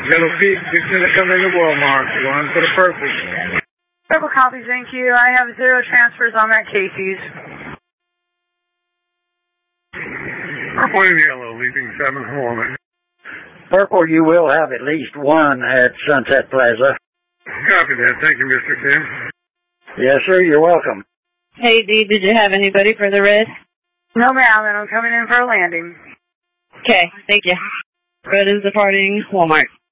Yellow feet, fixing to come into Walmart. Going for the purple. Purple copy, thank you. I have 0 transfers on that Casey's. Purple and yellow, leaving 7 Holman. Purple, you will have at least one at Sunset Plaza. Copy that. Thank you, Mr. Tim. Yes, sir. You're welcome. Hey, Dee, did you have anybody for the red? No, ma'am, and I'm coming in for a landing. Okay, thank you. Red is departing Walmart.